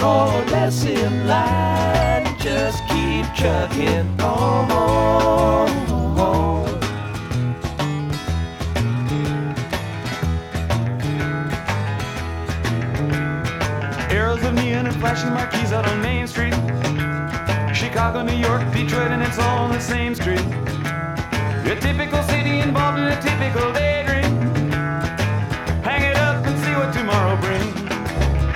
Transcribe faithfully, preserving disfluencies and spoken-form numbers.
more or less in line. Just keep trucking on. Arrows of neon and flashing marquees out on Main Street. Chicago, New York, Detroit, and it's all on the same street. A typical city involved in a typical